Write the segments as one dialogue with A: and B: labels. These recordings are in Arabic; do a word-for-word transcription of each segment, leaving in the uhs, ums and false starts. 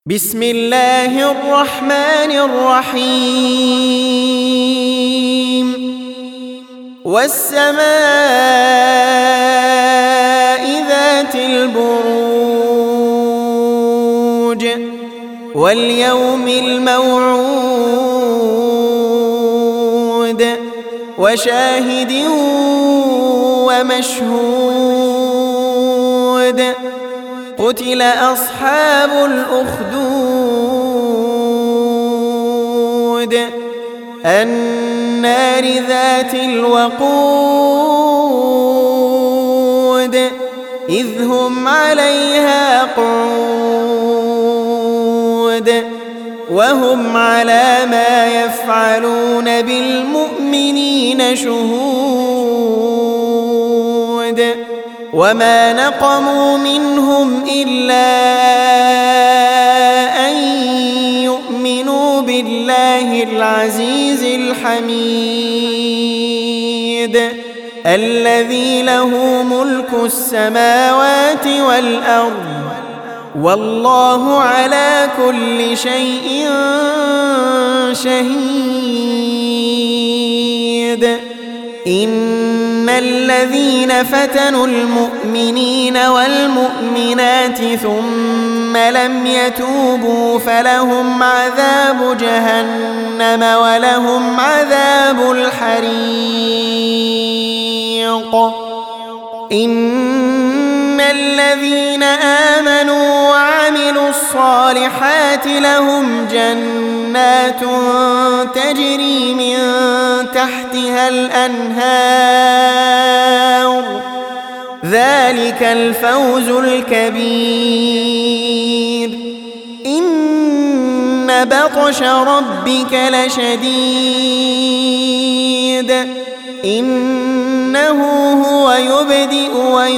A: بسم الله الرحمن الرحيم والسماء ذات البروج واليوم الموعود وشاهد ومشهود قتل أصحاب الأخدود النار ذات الوقود إذ هم عليها قعود وهم على ما يفعلون بالمؤمنين شهود وما نقموا منهم إلا أن يؤمنوا بالله العزيز الحميد الذي له ملك السماوات والأرض والله على كل شيء شهيد إن الذين فتنوا المؤمنين والمؤمنات ثم لم يتوبوا فلهم عذاب جهنم ولهم عذاب الحريق إن الذين آمنوا وعملوا الصالحات لهم جنات تجري من تحتها الأنهار ذلك الفوز الكبير إن بطش ربك لشديد إنه هو يبدئ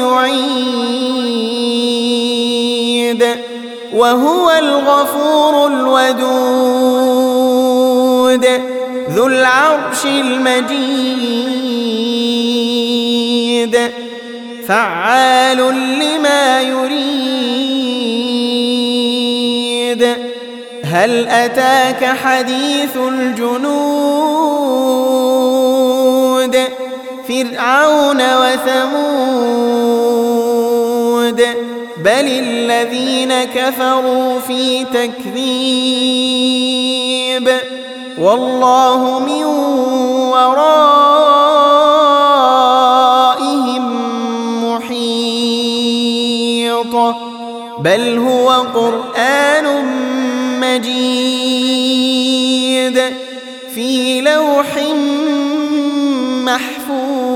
A: ويعيد وهو الغفور الودود ذو العرش المجيد فعال لما يريد هل أتاك حديث الجنود فرعون وثمود بل الذين كفروا في تكذيب والله من ورائهم محيط بل هو قرآن مجيد في لوح محفوظ